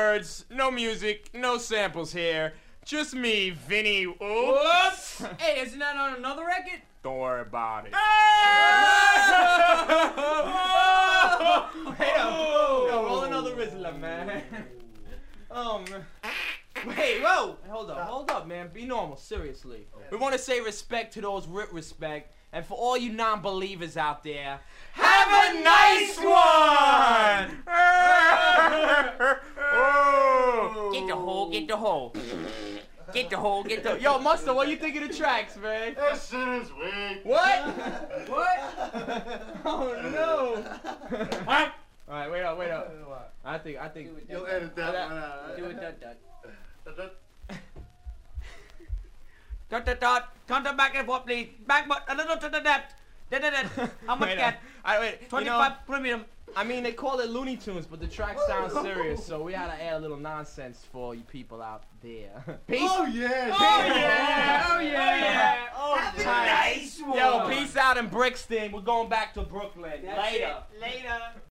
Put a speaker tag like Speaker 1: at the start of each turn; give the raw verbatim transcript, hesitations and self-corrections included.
Speaker 1: words, no music, no samples here. Just me, Vinny. Oops.
Speaker 2: Hey, isn't that on another record?
Speaker 1: Don't worry about it.
Speaker 2: Wait up. Yo, roll another Rizzler, man. Oh, man. Wait, whoa. Hold up, hold up, man. Be normal, seriously. We want to say respect to those with respect. And for all you non-believers out there,
Speaker 1: have a nice one!
Speaker 2: Get the hole, get the hole. Get the hole, get the... Yo, Mustard, what do you think of the tracks, man?
Speaker 3: That shit is weak.
Speaker 2: What? What? Oh, no. Alright, wait up, wait up. I think, I think...
Speaker 3: You'll edit that one out.
Speaker 2: Do it, dot, dot.
Speaker 4: Dot, dot, dot. Counter back and forth, please. Back, but a little to the depth. Da, da, da. How much
Speaker 1: Wait,
Speaker 4: get?
Speaker 1: I wait.
Speaker 4: twenty-five
Speaker 1: You know,
Speaker 4: premium.
Speaker 2: I mean, they call it Looney Tunes, but the track sounds serious, so we had to add a little nonsense for you people out there. Peace.
Speaker 3: Oh yeah.
Speaker 2: Oh yeah. Oh yeah.
Speaker 3: Oh,
Speaker 2: Have a
Speaker 3: yeah.
Speaker 2: nice one. Yo, peace out in Brixton. We're going back to Brooklyn. Later.
Speaker 4: Later.